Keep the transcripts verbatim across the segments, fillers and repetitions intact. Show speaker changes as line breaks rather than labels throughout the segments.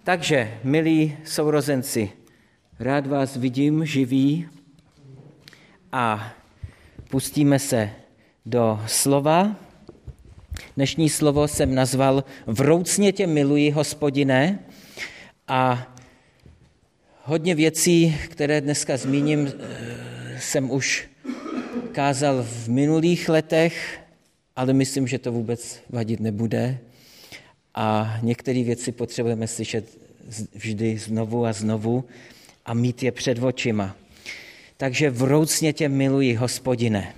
Takže, milí sourozenci, rád vás vidím živý a pustíme se do slova. Dnešní slovo jsem nazval Vroucně tě miluji, Hospodine, a hodně věcí, které dneska zmíním, jsem už kázal v minulých letech, ale myslím, že to vůbec vadit nebude. A některé věci potřebujeme slyšet vždy znovu a znovu a mít je před očima. Takže vroucně tě miluji, Hospodine.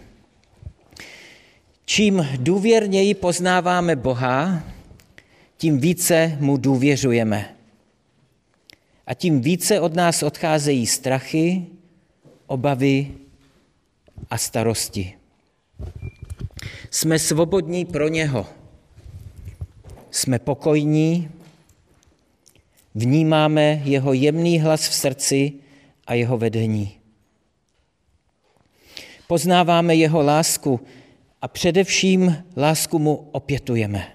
Čím důvěrněji poznáváme Boha, tím více mu důvěřujeme. A tím více od nás odcházejí strachy, obavy a starosti. Jsme svobodní pro něho. Jsme pokojní, vnímáme jeho jemný hlas v srdci a jeho vedení. Poznáváme jeho lásku a především lásku mu opětujeme.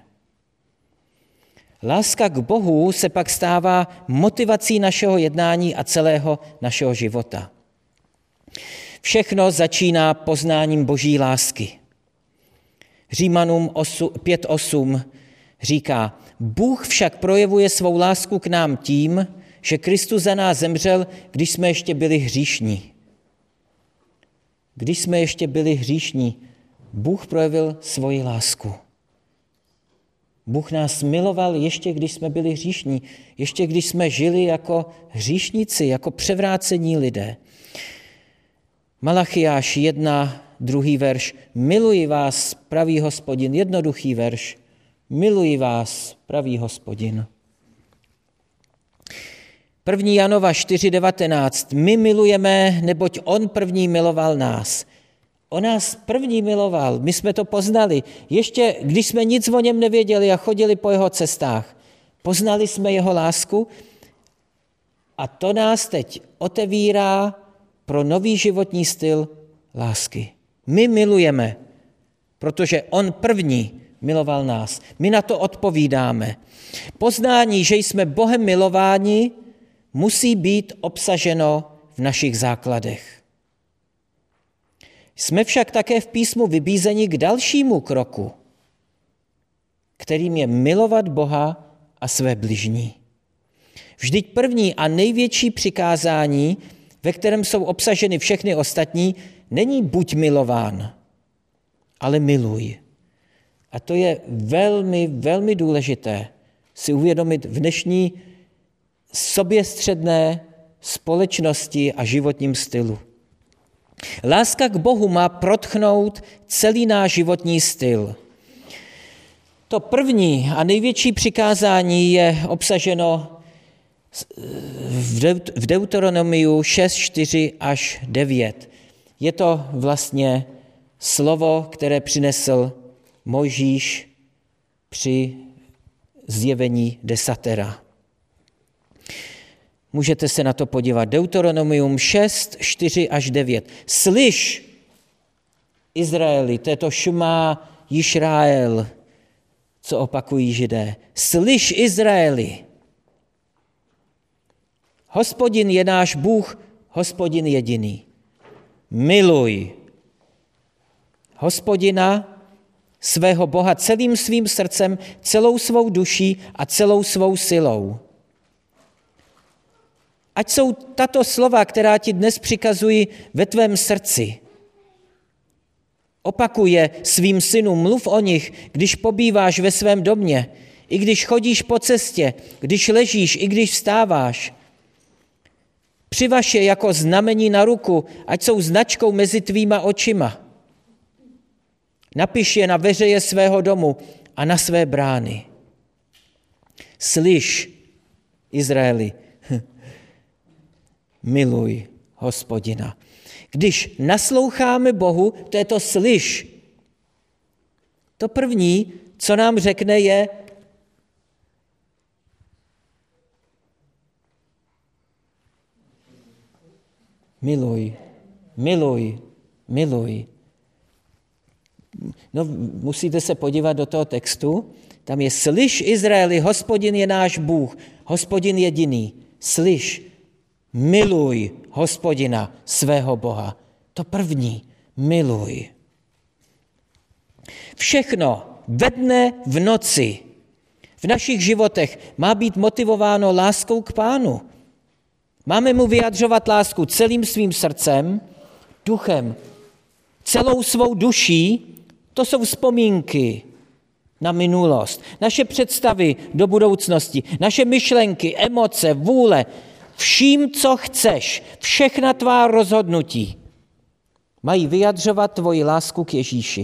Láska k Bohu se pak stává motivací našeho jednání a celého našeho života. Všechno začíná poznáním Boží lásky. Římanům pět osm říká, Bůh však projevuje svou lásku k nám tím, že Kristus za nás zemřel, když jsme ještě byli hříšní. Když jsme ještě byli hříšní, Bůh projevil svoji lásku. Bůh nás miloval ještě, když jsme byli hříšní, ještě když jsme žili jako hříšníci, jako převrácení lidé. Malachiáš jedna, druhý verš, miluji vás, pravý Hospodin, jednoduchý verš, miluji vás, pravý Hospodin. první Janova čtyři devatenáct, my milujeme, neboť on první miloval nás. On nás první miloval, my jsme to poznali. Ještě když jsme nic o něm nevěděli a chodili po jeho cestách, poznali jsme jeho lásku a to nás teď otevírá pro nový životní styl lásky. My milujeme, protože on první miloval nás. My na to odpovídáme. Poznání, že jsme Bohem milováni, musí být obsaženo v našich základech. Jsme však také v písmu vybízeni k dalšímu kroku, kterým je milovat Boha a své bližní. Vždyť první a největší přikázání, ve kterém jsou obsaženy všechny ostatní, není buď milován, ale miluj. A to je velmi, velmi důležité si uvědomit v dnešní soběstředné společnosti a životním stylu. Láska k Bohu má protchnout celý náš životní styl. To první a největší přikázání je obsaženo v Deuteronomiu šest, čtyři až devět. Je to vlastně slovo, které přinesl Mojžíš při zjevení desatera. Můžete se na to podívat. Deuteronomium šest, čtyři až devět. Slyš, Izraeli, to je to šumá Jišrael, co opakují Židé. Slyš, Izraeli, Hospodin je náš Bůh, Hospodin jediný. Miluj Hospodina, svého Boha celým svým srdcem, celou svou duší a celou svou silou. Ať jsou tato slova, která ti dnes přikazují, ve tvém srdci. Opakuje svým synům, mluv o nich, když pobýváš ve svém domě, i když chodíš po cestě, když ležíš, i když vstáváš. Přivaž je jako znamení na ruku, ať jsou značkou mezi tvýma očima. Napiš je na veřeje svého domu a na své brány. Slyš, Izraeli, miluj Hospodina. Když nasloucháme Bohu, to je to slyš. To první, co nám řekne, je miluj, miluj, miluj. No, musíte se podívat do toho textu. Tam je: slyš, Izraeli, Hospodin je náš Bůh, Hospodin jediný. Slyš, miluj Hospodina, svého Boha. To první, miluj. Všechno ve dne, v noci, v našich životech má být motivováno láskou k Pánu. Máme mu vyjadřovat lásku celým svým srdcem, duchem, celou svou duší. To jsou vzpomínky na minulost, naše představy do budoucnosti, naše myšlenky, emoce, vůle, vším, co chceš, všechna tvá rozhodnutí mají vyjadřovat tvoji lásku k Ježíši.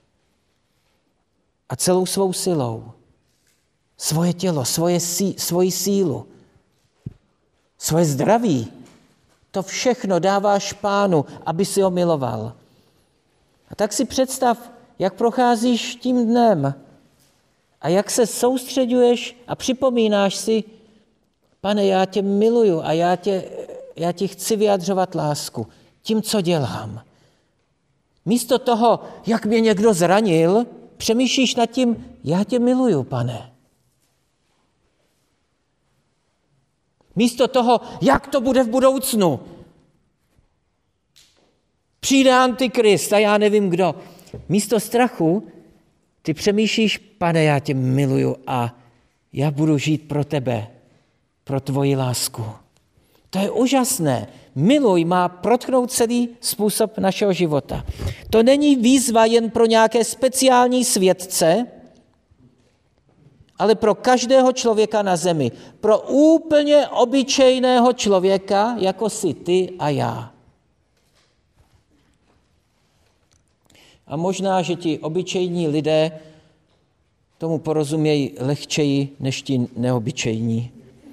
A celou svou silou, svoje tělo, svoje sí, svoji sílu, svoje zdraví, to všechno dáváš Pánu, aby si ho miloval. A tak si představ, jak procházíš tím dnem a jak se soustředuješ a připomínáš si: Pane, já tě miluju a já, tě, já ti chci vyjadřovat lásku tím, co dělám. Místo toho, jak mě někdo zranil, přemýšlíš nad tím: já tě miluju, Pane. Místo toho, jak to bude v budoucnu. Přijde Antikrist a já nevím kdo. Místo strachu ty přemýšlíš: Pane, já tě miluju a já budu žít pro tebe, pro tvoji lásku. To je úžasné. Miluj má protknout celý způsob našeho života. To není výzva jen pro nějaké speciální světce, ale pro každého člověka na zemi. Pro úplně obyčejného člověka, jako jsi ty a já. A možná, že ti obyčejní lidé tomu porozumějí lehčeji než ti neobyčejní.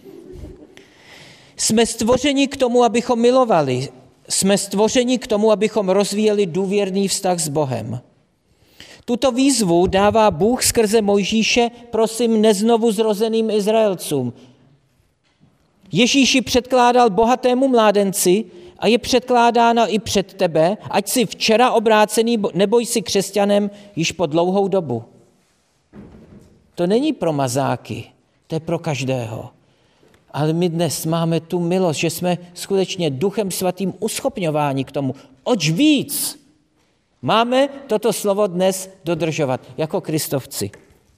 Jsme stvořeni k tomu, abychom milovali. Jsme stvořeni k tomu, abychom rozvíjeli důvěrný vztah s Bohem. Tuto výzvu dává Bůh skrze Mojžíše, prosím, neznovu zrozeným Izraelcům. Ježíši předkládal bohatému mládenci a je předkládána i před tebe, ať jsi včera obrácený, nebo jsi křesťanem již po dlouhou dobu. To není pro mazáky, to je pro každého. Ale my dnes máme tu milost, že jsme skutečně Duchem Svatým uschopňováni k tomu. Oč víc máme toto slovo dnes dodržovat jako Kristovci.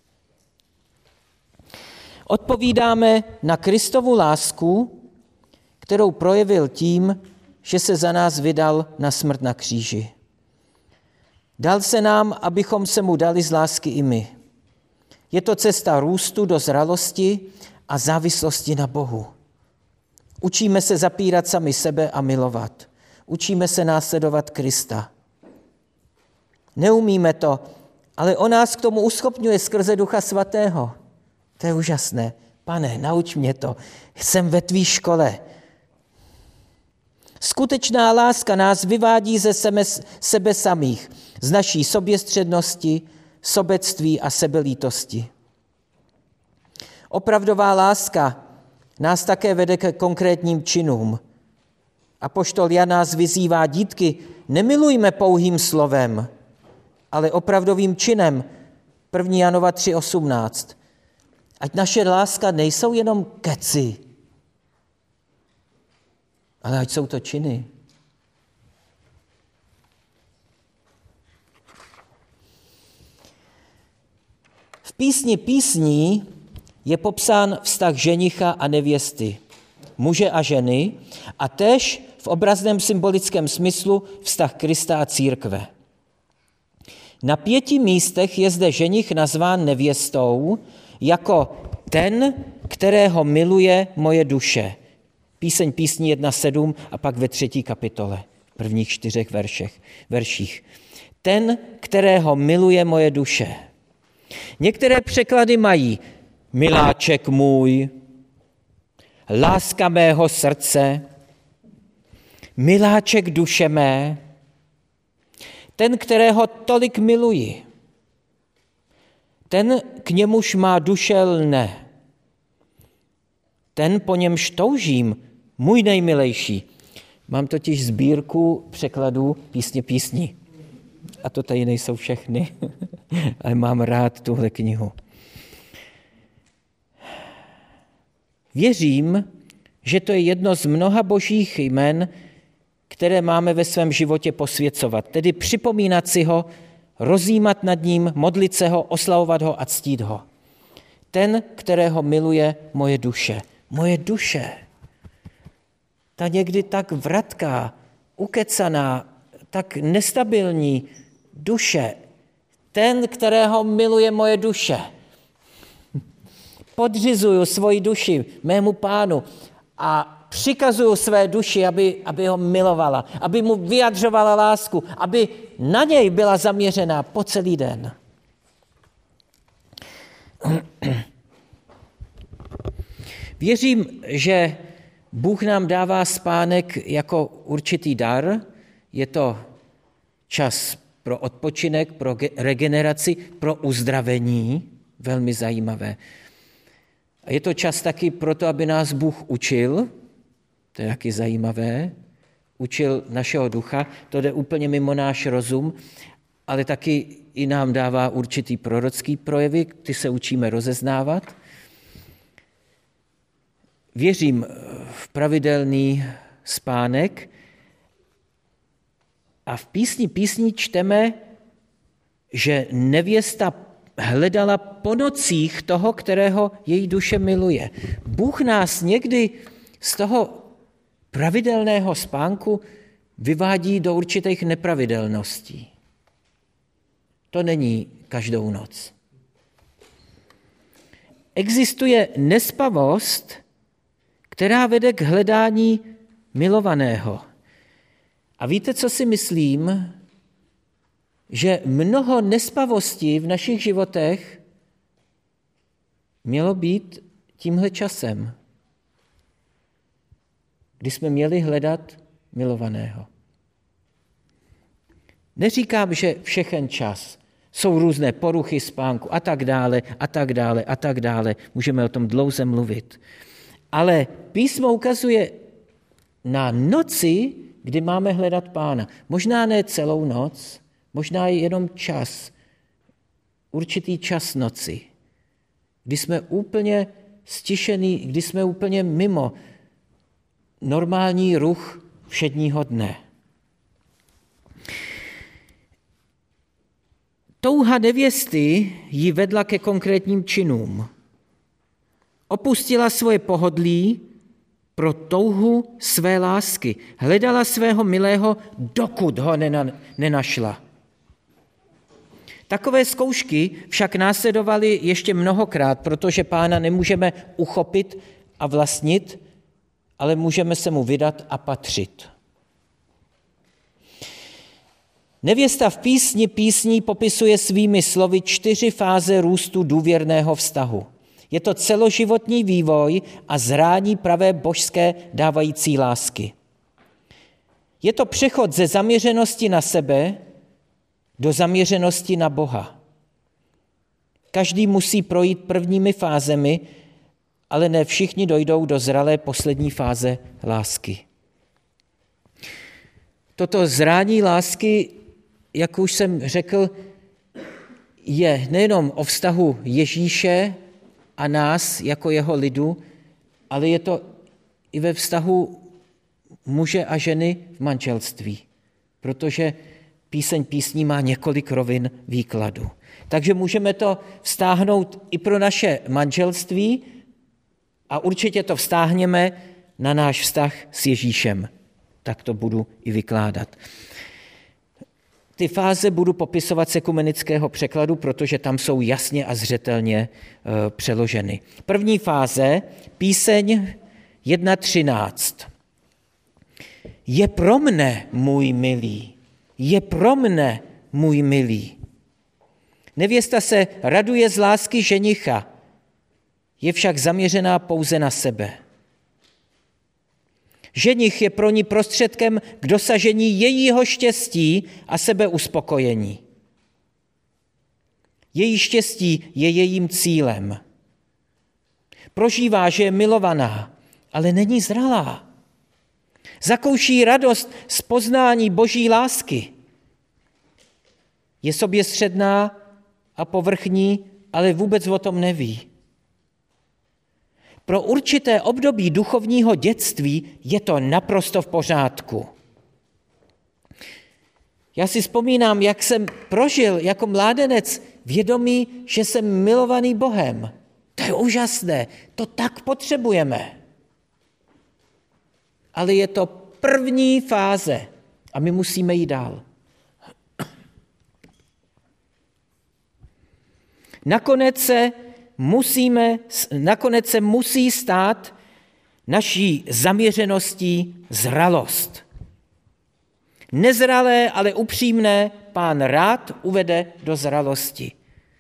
Odpovídáme na Kristovu lásku, kterou projevil tím, že se za nás vydal na smrt na kříži. Dal se nám, abychom se mu dali z lásky i my. Je to cesta růstu do zralosti a závislosti na Bohu. Učíme se zapírat sami sebe a milovat. Učíme se následovat Krista. Neumíme to, ale on nás k tomu uschopňuje skrze Ducha Svatého. To je úžasné. Pane, nauč mě to. Jsem ve tvý škole. Skutečná láska nás vyvádí ze sebe, sebe samých, z naší soběstřednosti, sobectví a sebelítosti. Opravdová láska nás také vede ke konkrétním činům. Apoštol Jan nás vyzývá: dítky, nemilujme pouhým slovem, ale opravdovým činem. první Janova tři osmnáct. Ať naše láska nejsou jenom keci, ale ať jsou to činy. V písni písní je popsán vztah ženicha a nevěsty, muže a ženy, a též v obrazném symbolickém smyslu vztah Krista a církve. Na pěti místech je zde ženich nazván nevěstou jako ten, kterého miluje moje duše. Píseň písní jedna sedm a pak ve třetí kapitole, prvních čtyřech veršech, verších. Ten, kterého miluje moje duše. Některé překlady mají miláček můj, láska mého srdce, miláček duše mé, ten, kterého tolik miluji, ten, k němuž má duše lne, ten, po němž toužím, můj nejmilejší. Mám totiž sbírku překladů písně písní. a to tady nejsou všechny, ale mám rád tuhle knihu. Věřím, že to je jedno z mnoha božích jmen, které máme ve svém životě posvěcovat, tedy připomínat si ho, rozjímat nad ním, modlit se ho, oslavovat ho a ctít ho. Ten, kterého miluje moje duše. Moje duše. Ta někdy tak vratká, ukecaná, tak nestabilní duše. Ten, kterého miluje moje duše. Podřizuju svoji duši mému Pánu a přikazuju své duši, aby, aby ho milovala, aby mu vyjadřovala lásku, aby na něj byla zaměřená po celý den. Věřím, že Bůh nám dává spánek jako určitý dar. Je to čas pro odpočinek, pro regeneraci, pro uzdravení. Velmi zajímavé. A je to čas taky proto, aby nás Bůh učil. To je taky zajímavé. Učil našeho ducha. To jde úplně mimo náš rozum, ale taky i nám dává určitý prorocký projevy, ty se učíme rozeznávat. Věřím v pravidelný spánek a v písni písní čteme, že nevěsta hledala po nocích toho, kterého její duše miluje. Bůh nás někdy z toho pravidelného spánku vyvádí do určitých nepravidelností. To není každou noc. Existuje nespavost, která vede k hledání milovaného. A víte, co si myslím? Že mnoho nespavostí v našich životech mělo být tímhle časem, kdy jsme měli hledat milovaného. Neříkám, že všechen čas. Jsou různé poruchy spánku a tak dále, a tak dále, a tak dále. Můžeme o tom dlouze mluvit. Ale písmo ukazuje na noci, kdy máme hledat Pána. Možná ne celou noc, možná jenom čas, určitý čas noci, kdy jsme úplně stišený, kdy jsme úplně mimo normální ruch všedního dne. Touha nevěsty ji vedla ke konkrétním činům. Opustila svoje pohodlí pro touhu své lásky. Hledala svého milého, dokud ho nenašla. Takové zkoušky však následovaly ještě mnohokrát, protože Pána nemůžeme uchopit a vlastnit, ale můžeme se mu vydat a patřit. Nevěsta v písni písní popisuje svými slovy čtyři fáze růstu důvěrného vztahu. Je to celoživotní vývoj a zrání pravé božské dávající lásky. Je to přechod ze zaměřenosti na sebe do zaměřenosti na Boha. Každý musí projít prvními fázemi, ale ne všichni dojdou do zralé poslední fáze lásky. Toto zrání lásky, jak už jsem řekl, je nejenom o vztahu Ježíše a nás jako jeho lidu, ale je to i ve vztahu muže a ženy v manželství, protože píseň písní má několik rovin výkladu. Takže můžeme to vztáhnout i pro naše manželství a určitě to vztáhneme na náš vztah s Ježíšem. Tak to budu i vykládat. Ty fáze budu popisovat z ekumenického překladu, protože tam jsou jasně a zřetelně e, přeloženy. První fáze, píseň jedna třináct. Je pro mne, můj milý, je pro mne, můj milý. Nevěsta se raduje z lásky ženicha, je však zaměřená pouze na sebe. Ženich je pro ní prostředkem k dosažení jejího štěstí a sebeuspokojení. Její štěstí je jejím cílem. Prožívá, že je milovaná, ale není zralá. Zakouší radost z poznání boží lásky. Je soběstředná a povrchní, ale vůbec o tom neví. Pro určité období duchovního dětství je to naprosto v pořádku. Já si vzpomínám, jak jsem prožil jako mládenec vědomí, že jsem milovaný Bohem. To je úžasné, to tak potřebujeme. Ale je to první fáze a my musíme jít dál. Nakonec se, musíme, nakonec se musí stát naší zaměřeností zralost. Nezralé, ale upřímné Pán rád uvede do zralosti.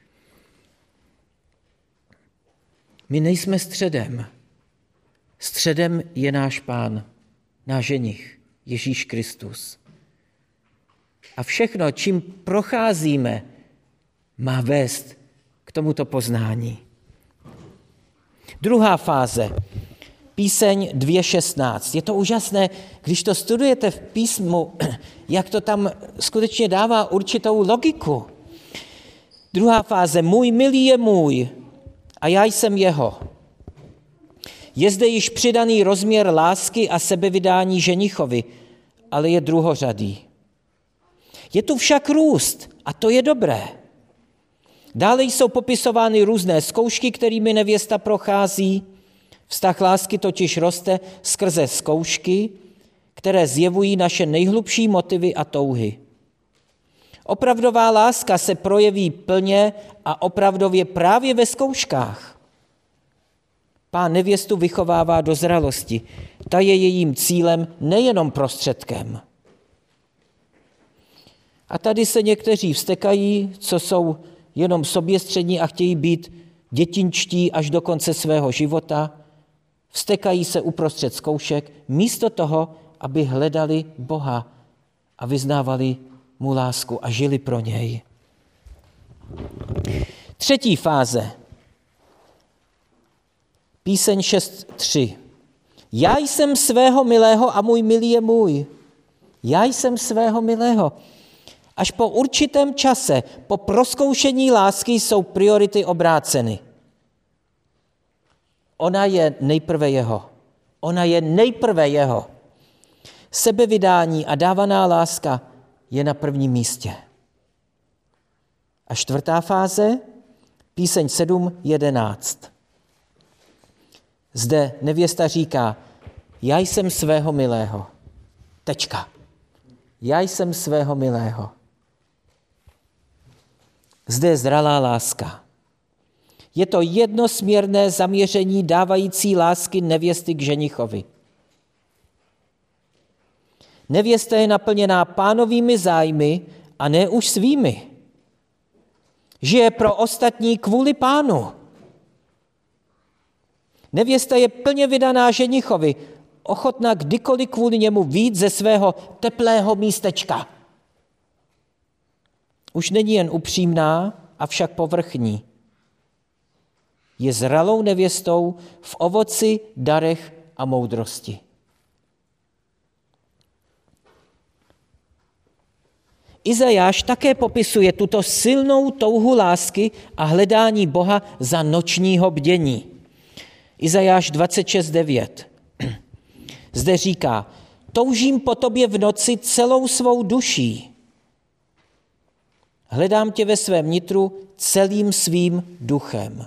My nejsme středem. Středem je náš Pán, náš ženich, Ježíš Kristus. A všechno, čím procházíme, má vést k tomuto poznání. Druhá fáze. Píseň dvě šestnáct. Je to úžasné, když to studujete v písmu, jak to tam skutečně dává určitou logiku. Druhá fáze. Můj milý je můj a já jsem jeho. Je zde již přidaný rozměr lásky a sebevydání ženichovi, ale je druhořadý. Je tu však růst a to je dobré. Dále jsou popisovány různé zkoušky, kterými nevěsta prochází. Vztah lásky totiž roste skrze zkoušky, které zjevují naše nejhlubší motivy a touhy. Opravdová láska se projeví plně a opravdově právě ve zkouškách. Pán nevěstu vychovává do zralosti. Ta je jejím cílem, nejenom prostředkem. A tady se někteří vztekají, co jsou jenom soběstřední a chtějí být dětinčtí až do konce svého života. Vztekají se uprostřed zkoušek, místo toho, aby hledali Boha a vyznávali mu lásku a žili pro něj. Třetí fáze. Píseň šest tři. Já jsem svého milého a můj milý je můj. Já jsem svého milého. Až po určitém čase, po prozkoušení lásky jsou priority obráceny. Ona je nejprve jeho. Ona je nejprve jeho. Sebevydání a dávaná láska je na prvním místě. A čtvrtá fáze, píseň sedm jedenáct. Zde nevěsta říká, já jsem svého milého. Tečka. Já jsem svého milého. Zde je zralá láska. Je to jednosměrné zaměření dávající lásky nevěsty k ženichovi. Nevěsta je naplněná Pánovými zájmy a ne už svými. Žije pro ostatní kvůli Pánu. Nevěsta je plně vydaná ženichovi, ochotná kdykoliv kvůli němu vyjít ze svého teplého místečka. Už není jen upřímná, avšak povrchní. Je zralou nevěstou v ovoci, darech a moudrosti. Izajáš také popisuje tuto silnou touhu lásky a hledání Boha za nočního bdění. Izajáš dvacet šest devět. Zde říká, toužím po tobě v noci celou svou duší. Hledám tě ve svém nitru celým svým duchem.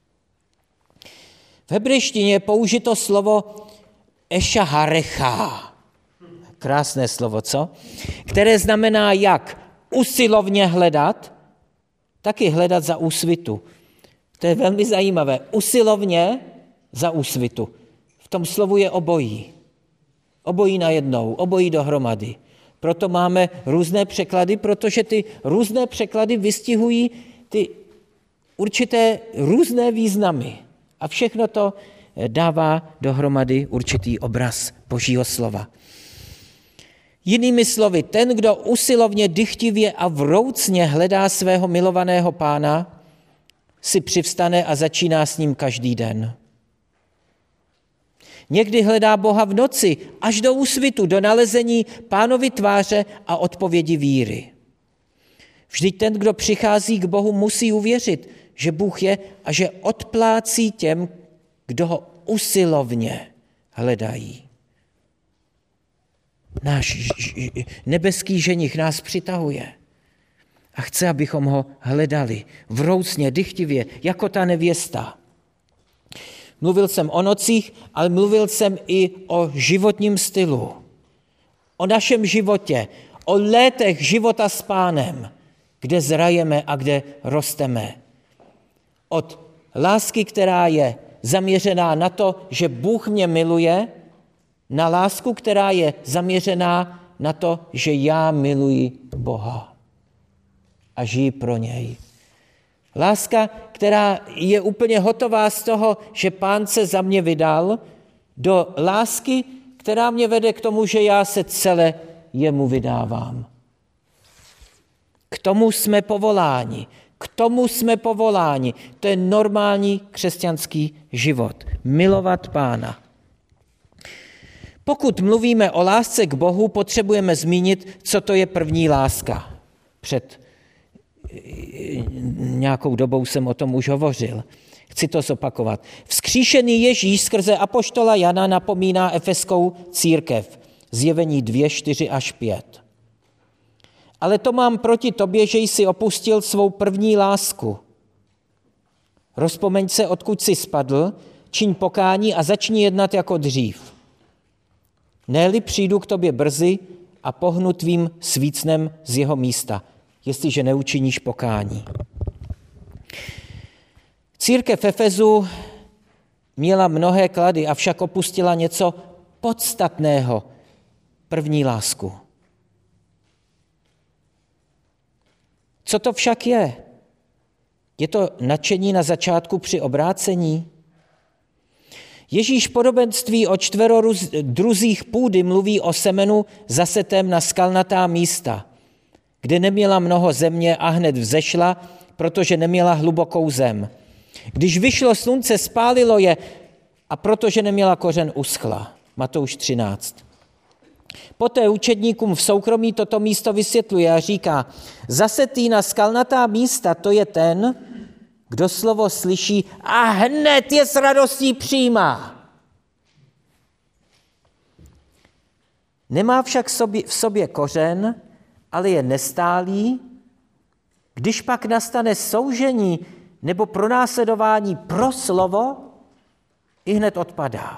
V hebrejštině je použito slovo ešaharecha. Krásné slovo, co? Které znamená jak usilovně hledat, tak i hledat za úsvitu. To je velmi zajímavé. Usilovně za úsvitu. V tom slovu je obojí. Obojí najednou, obojí dohromady. Proto máme různé překlady, protože ty různé překlady vystihují ty určité různé významy. A všechno to dává dohromady určitý obraz Božího slova. Jinými slovy, ten, kdo usilovně, dychtivě a vroucně hledá svého milovaného Pána, si přivstane a začíná s ním každý den. Někdy hledá Boha v noci až do úsvitu, do nalezení Pánovy tváře a odpovědi víry. Vždyť ten, kdo přichází k Bohu, musí uvěřit, že Bůh je a že odplácí těm, kdo ho usilovně hledají. Náš nebeský ženich nás přitahuje a chce, abychom ho hledali vroucně, dychtivě, jako ta nevěsta. Mluvil jsem o nocích, ale mluvil jsem i o životním stylu, o našem životě, o létech života s Pánem, kde zrajeme a kde rosteme. Od lásky, která je zaměřená na to, že Bůh mě miluje, na lásku, která je zaměřená na to, že já miluji Boha a žiji pro něj. Láska, která je úplně hotová z toho, že Pán se za mě vydal, do lásky, která mě vede k tomu, že já se celé jemu vydávám. K tomu jsme povoláni. K tomu jsme povoláni. To je normální křesťanský život. Milovat Pána. Pokud mluvíme o lásce k Bohu, potřebujeme zmínit, co to je první láska. Před nějakou dobou jsem o tom už hovořil. Chci to zopakovat. Vzkříšený Ježíš skrze apoštola Jana napomíná efeskou církev. Zjevení dvě, čtyři až pět. Ale to mám proti tobě, že jsi opustil svou první lásku. Rozpomeň se, odkud jsi spadl, čiň pokání a začni jednat jako dřív. Ne-li přijdu k tobě brzy a pohnu tvým svícnem z jeho místa, jestliže neučiníš pokání. Církev Efezu měla mnohé klady, avšak opustila něco podstatného, první lásku. Co to však je? Je to nadšení na začátku při obrácení? Ježíš v podobenství o čtvero druzích půdy mluví o semenu zasetém na skalnatá místa, kde neměla mnoho země a hned vzešla, protože neměla hlubokou zem. Když vyšlo slunce, spálilo je a protože neměla kořen, uschla. Matouš třináct. Poté učedníkům v soukromí toto místo vysvětluje a říká, zasetý na skalnatá místa, to je ten, kdo slovo slyší a hned je s radostí přijímá. Nemá však v sobě kořen, ale je nestálý. Když pak nastane soužení nebo pronásledování pro slovo, i hned odpadá.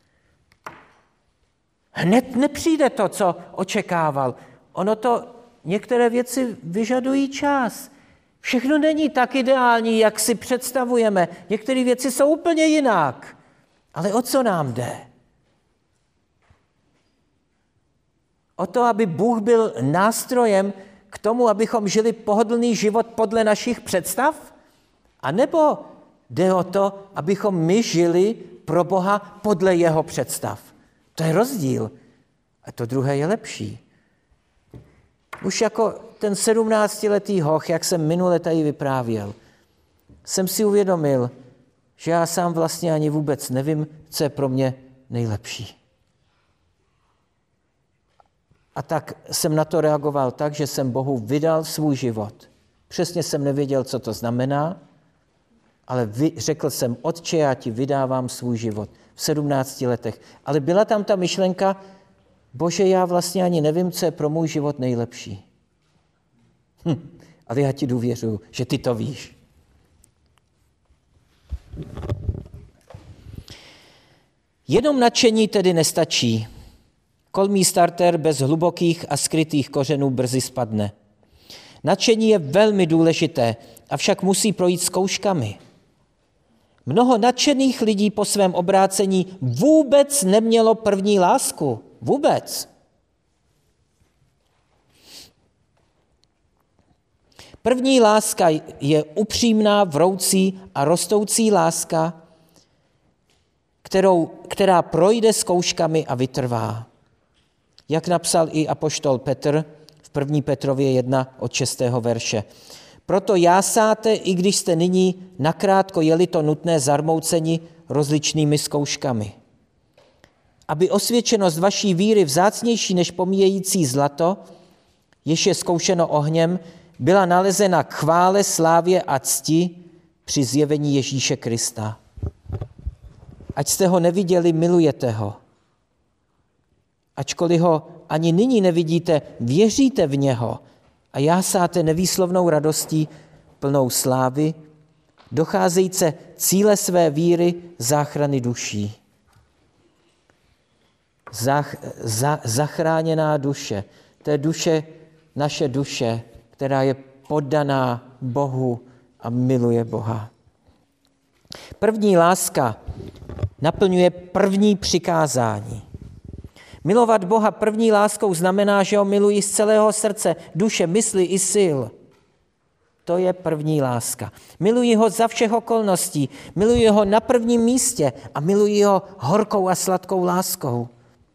Hned nepřijde to, co očekával. Ono to, některé věci vyžadují čas. Všechno není tak ideální, jak si představujeme. Některé věci jsou úplně jinak. Ale o co nám jde? O to, aby Bůh byl nástrojem k tomu, abychom žili pohodlný život podle našich představ? A nebo jde o to, abychom my žili pro Boha podle jeho představ? To je rozdíl. A to druhé je lepší. Už jako ten sedmnáctiletý hoch, jak jsem minule tady vyprávěl, jsem si uvědomil, že já sám vlastně ani vůbec nevím, co je pro mě nejlepší. A tak jsem na to reagoval tak, že jsem Bohu vydal svůj život. Přesně jsem nevěděl, co to znamená, ale vy, řekl jsem, Otče, já ti vydávám svůj život v sedmnácti letech. Ale byla tam ta myšlenka, Bože, já vlastně ani nevím, co je pro můj život nejlepší. Hm, ale já ti důvěřuji, že ty to víš. Jenom nadšení tedy nestačí. Kolmý starter bez hlubokých a skrytých kořenů brzy spadne. Nadšení je velmi důležité, avšak musí projít zkouškami. Mnoho nadšených lidí po svém obrácení vůbec nemělo první lásku. Vůbec. První láska je upřímná, vroucí a rostoucí láska, kterou, která projde zkouškami a vytrvá. Jak napsal i apoštol Petr v první Petrově jedna od šestého verše. Proto jásáte, i když jste nyní nakrátko jeli to nutné zarmouceni rozličnými zkouškami. Aby osvědčenost vaší víry vzácnější než pomíjející zlato, jež je zkoušeno ohněm, byla nalezena k chvále, slávě a cti při zjevení Ježíše Krista. Ať jste ho neviděli, milujete ho. Ačkoliv ho ani nyní nevidíte, věříte v něho a jásáte nevýslovnou radostí plnou slávy, docházejíce cíle své víry záchrany duší. Zach, za, zachráněná duše, to je duše, naše duše, která je poddaná Bohu a miluje Boha. První láska naplňuje první přikázání. Milovat Boha první láskou znamená, že ho miluji z celého srdce, duše, mysli i sil. To je první láska. Miluji ho za všech okolností, miluji ho na prvním místě a miluji ho horkou a sladkou láskou.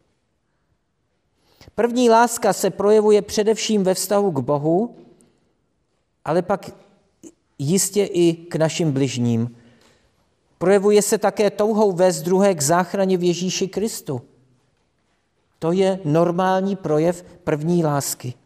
První láska se projevuje především ve vztahu k Bohu, ale pak jistě i k našim bližním. Projevuje se také touhou vést druhé k záchraně v Ježíši Kristu. To je normální projev první lásky.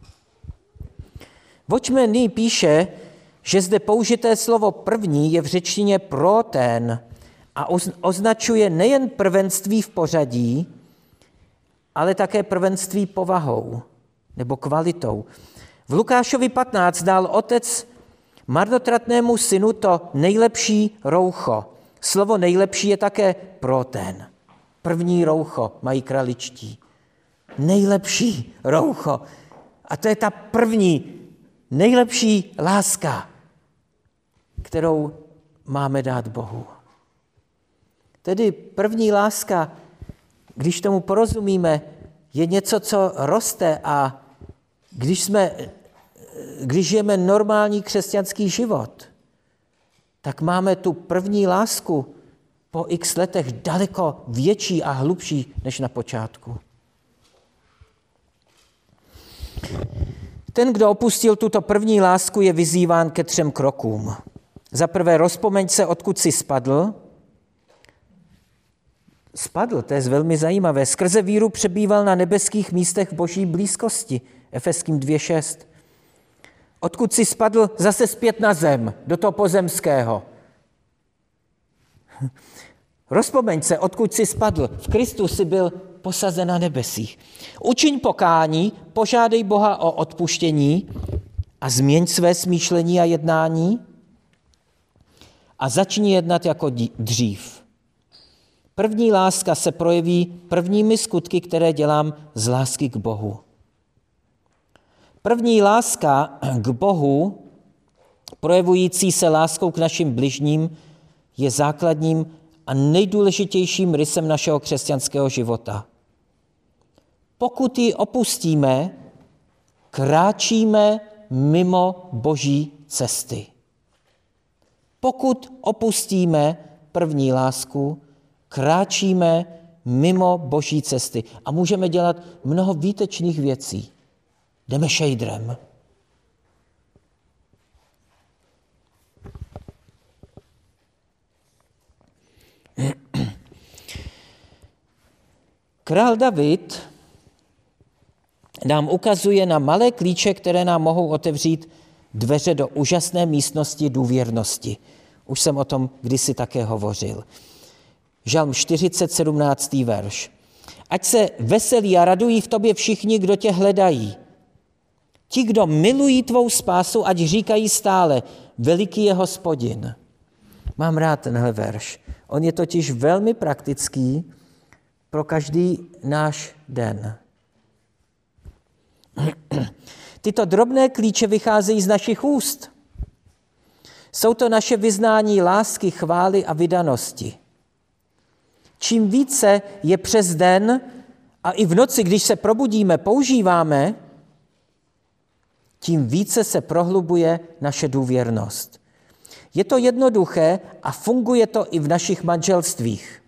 Watchman píše, že zde použité slovo první je v řečtině protén a označuje nejen prvenství v pořadí, ale také prvenství povahou nebo kvalitou. V Lukášovi patnáct dal otec marnotratnému synu to nejlepší roucho. Slovo nejlepší je také protén. První roucho mají kraličtí. Nejlepší roucho. A to je ta první, nejlepší láska, kterou máme dát Bohu. Tedy první láska, když tomu porozumíme, je něco, co roste a když, jsme, když žijeme normální křesťanský život, tak máme tu první lásku po x letech daleko větší a hlubší než na počátku. Ten, kdo opustil tuto první lásku, je vyzýván ke třem krokům. Za prvé, rozpomeň se, odkud jsi spadl. Spadl, to je velmi zajímavé. Skrze víru přebýval na nebeských místech v boží blízkosti. Efeským dvě šest. Odkud jsi spadl, zase zpět na zem, do toho pozemského. Rozpomeň se, odkud jsi spadl. V Kristu jsi byl posazen na nebesích. Učiň pokání, požádej Boha o odpuštění a změň své smýšlení a jednání a začni jednat jako dřív. První láska se projeví prvními skutky, které dělám z lásky k Bohu. První láska k Bohu, projevující se láskou k našim bližním, je základním a nejdůležitějším rysem našeho křesťanského života. Pokud ji opustíme, kráčíme mimo boží cesty. Pokud opustíme první lásku, kráčíme mimo boží cesty a můžeme dělat mnoho výtečných věcí. Jdeme šejdrem. Král David nám ukazuje na malé klíče, které nám mohou otevřít dveře do úžasné místnosti důvěrnosti. Už jsem o tom kdysi také hovořil. Žalm čtyřicet, sedmnáctý verš. Ať se veselí a radují v tobě všichni, kdo tě hledají. Ti, kdo milují tvou spásu, ať říkají stále, veliký je Hospodin. Mám rád tenhle verš. On je totiž velmi praktický pro každý náš den. Tyto drobné klíče vycházejí z našich úst. Jsou to naše vyznání lásky, chvály a vydanosti. Čím více je přes den a i v noci, když se probudíme, používáme, tím více se prohlubuje naše důvěrnost. Je to jednoduché a funguje to i v našich manželstvích.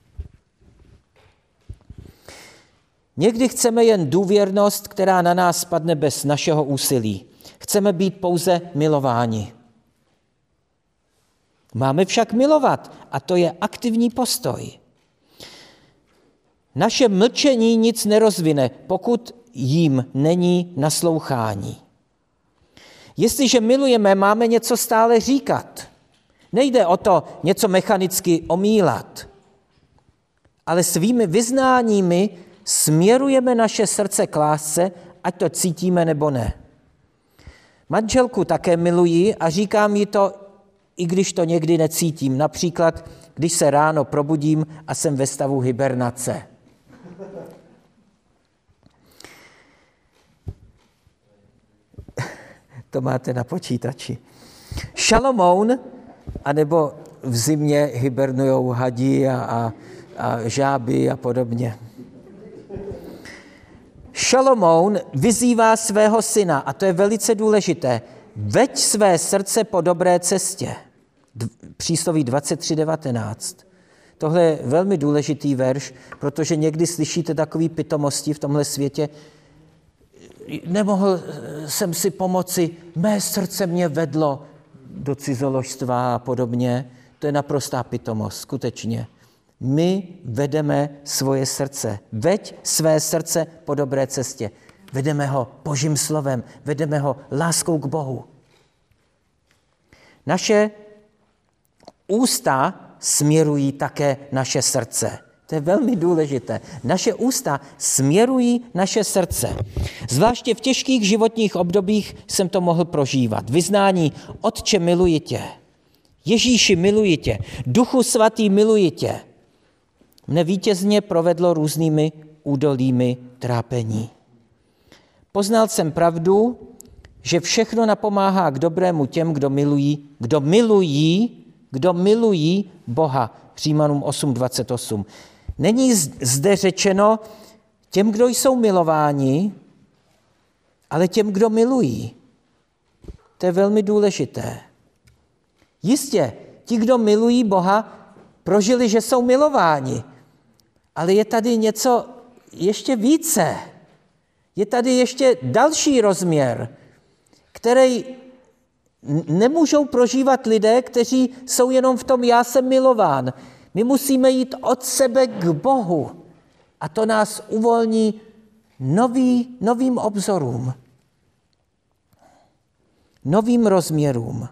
Někdy chceme jen důvěrnost, která na nás spadne bez našeho úsilí. Chceme být pouze milováni. Máme však milovat a to je aktivní postoj. Naše mlčení nic nerozvine, pokud jim není naslouchání. Jestliže milujeme, máme něco stále říkat. Nejde o to něco mechanicky omílat, ale svými vyznáními směrujeme naše srdce k lásce, ať to cítíme nebo ne. Manželku také miluji a říkám jí to, i když to někdy necítím. Například, když se ráno probudím a jsem ve stavu hibernace. To máte na počítači. Šalomoun, anebo v zimě hibernujou hadi a, a, a žáby a podobně. Šalomoun vyzývá svého syna, a to je velice důležité, veď své srdce po dobré cestě. Přísloví dvacet tři devatenáct. Tohle je velmi důležitý verš, protože někdy slyšíte takové pitomosti v tomhle světě. Nemohl jsem si pomoci, mé srdce mě vedlo do cizoložstva a podobně. To je naprostá pitomost, skutečně. My vedeme svoje srdce. Veď své srdce po dobré cestě. Vedeme ho Božím slovem, vedeme ho láskou k Bohu. Naše ústa směrují také naše srdce. To je velmi důležité. Naše ústa směrují naše srdce. Zvláště v těžkých životních obdobích jsem to mohl prožívat. Vyznání: Otče, miluji tě. Ježíši, miluji tě. Duchu svatý, miluji tě. Mne vítězně provedlo různými údolími trápení. Poznal jsem pravdu, že všechno napomáhá k dobrému těm, kdo milují, kdo milují, kdo milují Boha. Římanům osm dvacet osm. Není zde řečeno těm, kdo jsou milováni, ale těm, kdo milují. To je velmi důležité. Jistě, ti, kdo milují Boha, prožili, že jsou milováni. Ale je tady něco ještě více. Je tady ještě další rozměr, který nemůžou prožívat lidé, kteří jsou jenom v tom já jsem milován. My musíme jít od sebe k Bohu. A to nás uvolní nový, novým obzorům. Novým rozměrům.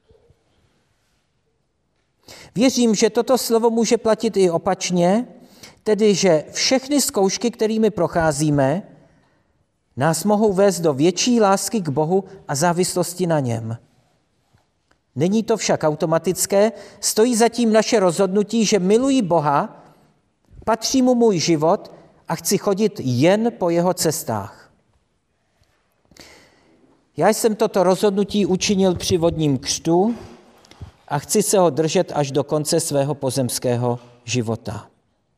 Věřím, že toto slovo může platit i opačně, tedy že všechny zkoušky, kterými procházíme, nás mohou vést do větší lásky k Bohu a závislosti na něm. Není to však automatické, stojí zatím naše rozhodnutí, že miluji Boha, patří mu můj život a chci chodit jen po jeho cestách. Já jsem toto rozhodnutí učinil při vodním křtu a chci se ho držet až do konce svého pozemského života.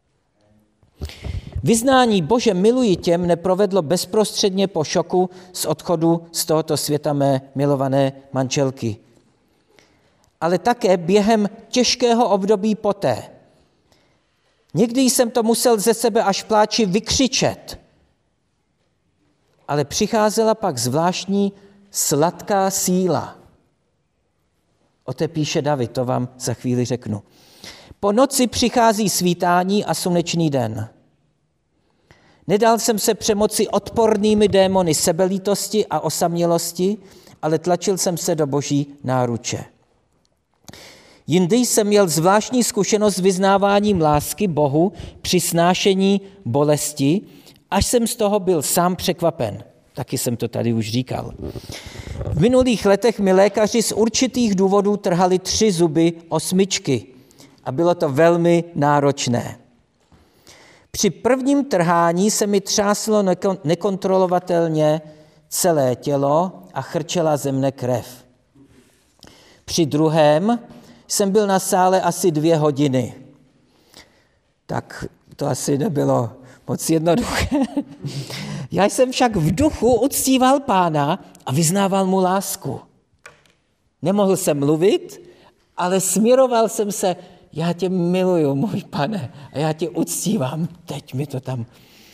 Vyznání Bože, miluji tě, mne provedlo bezprostředně po šoku z odchodu z tohoto světa mé milované manželky. Ale také během těžkého období poté. Někdy jsem to musel ze sebe až v pláči vykřičet. Ale přicházela pak zvláštní sladká síla. O té píše David, to vám za chvíli řeknu. Po noci přichází svítání a slunečný den. Nedal jsem se přemoci odpornými démony sebelítosti a osamělosti, ale tlačil jsem se do Boží náruče. Jindy jsem měl zvláštní zkušenost s vyznáváním lásky Bohu při snášení bolesti, až jsem z toho byl sám překvapen. Taky jsem to tady už říkal. V minulých letech mi lékaři z určitých důvodů trhali tři zuby osmičky a bylo to velmi náročné. Při prvním trhání se mi třáslo nekontrolovatelně celé tělo a chrčela ze mne krev. Při druhém jsem byl na sále asi dvě hodiny. Tak to asi nebylo moc jednoduché. Já jsem však v duchu uctíval Pána a vyznával mu lásku. Nemohl jsem mluvit, ale směroval jsem se, já tě miluju, můj Pane, a já tě uctívám. Teď mi to tam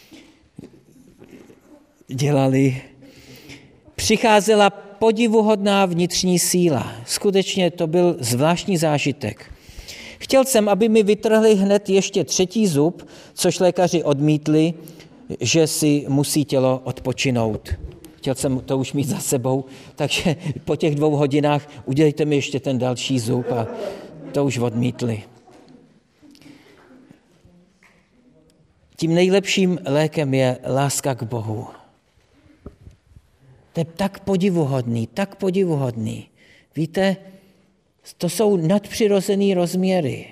dělali. Přicházela podivuhodná vnitřní síla. Skutečně to byl zvláštní zážitek. Chtěl jsem, aby mi vytrhli hned ještě třetí zub, což lékaři odmítli, že si musí tělo odpočinout. chtěl jsem to už mít za sebou, takže po těch dvou hodinách udělejte mi ještě ten další zub a to už odmítli. Tím nejlepším lékem je láska k Bohu. To je tak podivuhodný, tak podivuhodný. Víte, to jsou nadpřirozený rozměry,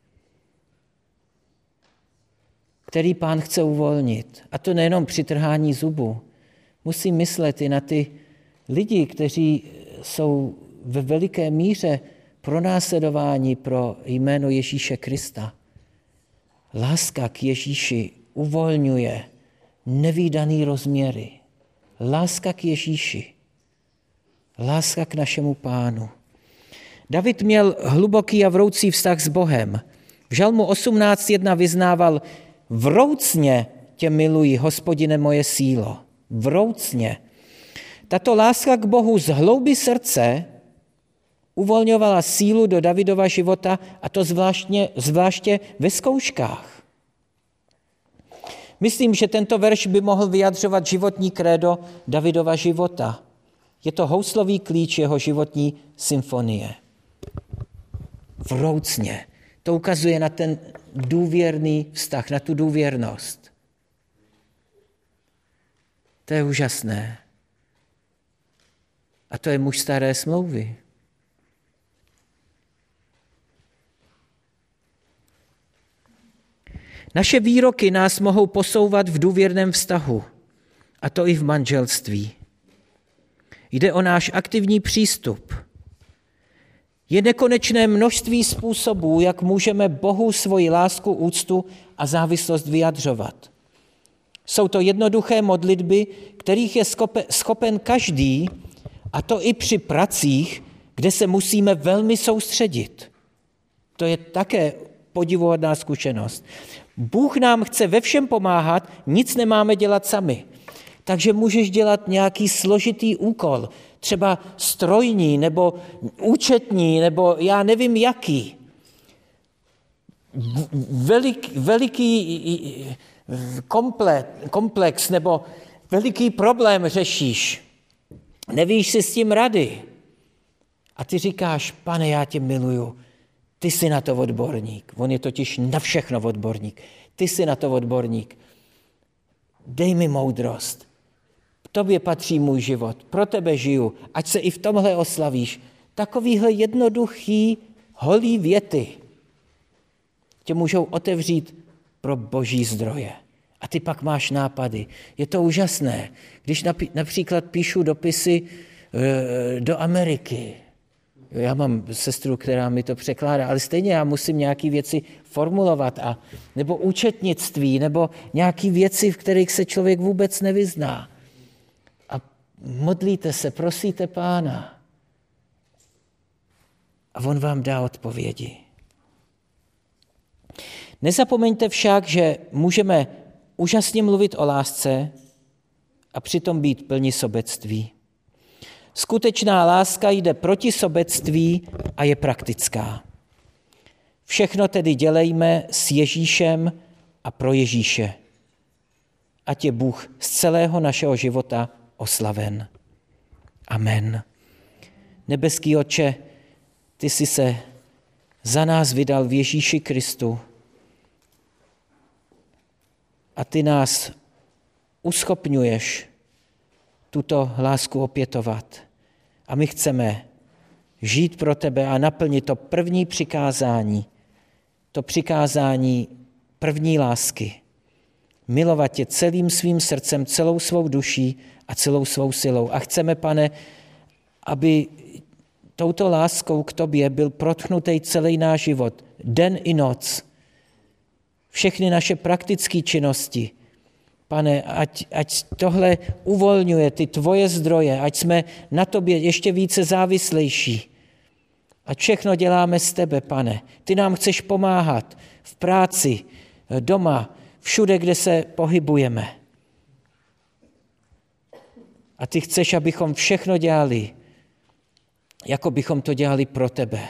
který Pán chce uvolnit. A to nejenom při trhání zubu. Musím myslet i na ty lidi, kteří jsou ve veliké míře pronásledováni pro jméno Ježíše Krista. Láska k Ježíši uvolňuje nevídaný rozměry. Láska k Ježíši. Láska k našemu Pánu. David měl hluboký a vroucí vztah s Bohem. V Žalmu osmnáct jedna vyznával: vroucně tě miluji, Hospodine, moje sílo. Vroucně. Tato láska k Bohu z hloubi srdce uvolňovala sílu do Davidova života, a to zvláštně, zvláště ve zkouškách. Myslím, že tento verš by mohl vyjadřovat životní krédo Davidova života. Je to houslový klíč jeho životní symfonie. Vroucně. To ukazuje na ten důvěrný vztah, na tu důvěrnost. To je úžasné. A to je muž staré smlouvy. Naše výroky nás mohou posouvat v důvěrném vztahu, a to i v manželství. Jde o náš aktivní přístup. Je nekonečné množství způsobů, jak můžeme Bohu svoji lásku, úctu a závislost vyjadřovat. Jsou to jednoduché modlitby, kterých je schopen každý, a to i při pracích, kde se musíme velmi soustředit. To je také podivuhodná zkušenost. Bůh nám chce ve všem pomáhat, nic nemáme dělat sami. Takže můžeš dělat nějaký složitý úkol, třeba strojní, nebo účetní, nebo já nevím jaký. Velik, veliký komplet, komplex nebo veliký problém řešíš. Nevíš si s tím rady. A ty říkáš: Pane, já tě miluju. Ty jsi na to odborník. On je totiž na všechno odborník. Ty jsi na to odborník. Dej mi moudrost. Tobě patří můj život. Pro tebe žiju. Ať se i v tomhle oslavíš. Takovýhle jednoduchý, holý věty tě můžou otevřít pro boží zdroje. A ty pak máš nápady. Je to úžasné. Když například píšu dopisy do Ameriky. Já mám sestru, která mi to překládá, ale stejně já musím nějaké věci formulovat, a, nebo účetnictví, nebo nějaké věci, v kterých se člověk vůbec nevyzná. A modlíte se, prosíte Pána. A on vám dá odpovědi. Nezapomeňte však, že můžeme úžasně mluvit o lásce a přitom být plni sobectví. Skutečná láska jde proti sobectví a je praktická. Všechno tedy dělejme s Ježíšem a pro Ježíše. Ať je Bůh z celého našeho života oslaven. Amen. Nebeský Otče, ty jsi se za nás vydal v Ježíši Kristu a ty nás uschopňuješ tuto lásku opětovat. A my chceme žít pro tebe a naplnit to první přikázání, to přikázání první lásky. Milovat tě celým svým srdcem, celou svou duší a celou svou silou. A chceme, Pane, aby touto láskou k tobě byl protchnutý celý náš život, den i noc. Všechny naše praktické činnosti. Pane, ať, ať tohle uvolňuje ty tvoje zdroje, ať jsme na tobě ještě více závislejší. Ať všechno děláme z tebe, Pane. Ty nám chceš pomáhat v práci, doma, všude, kde se pohybujeme. A ty chceš, abychom všechno dělali, jako bychom to dělali pro tebe.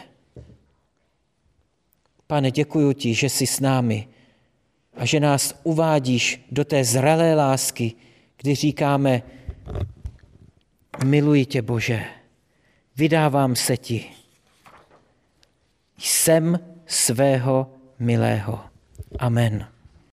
Pane, děkuju ti, že jsi s námi a že nás uvádíš do té zralé lásky, kdy říkáme: Miluji tě, Bože. Vydávám se ti. Jsem svého milého. Amen.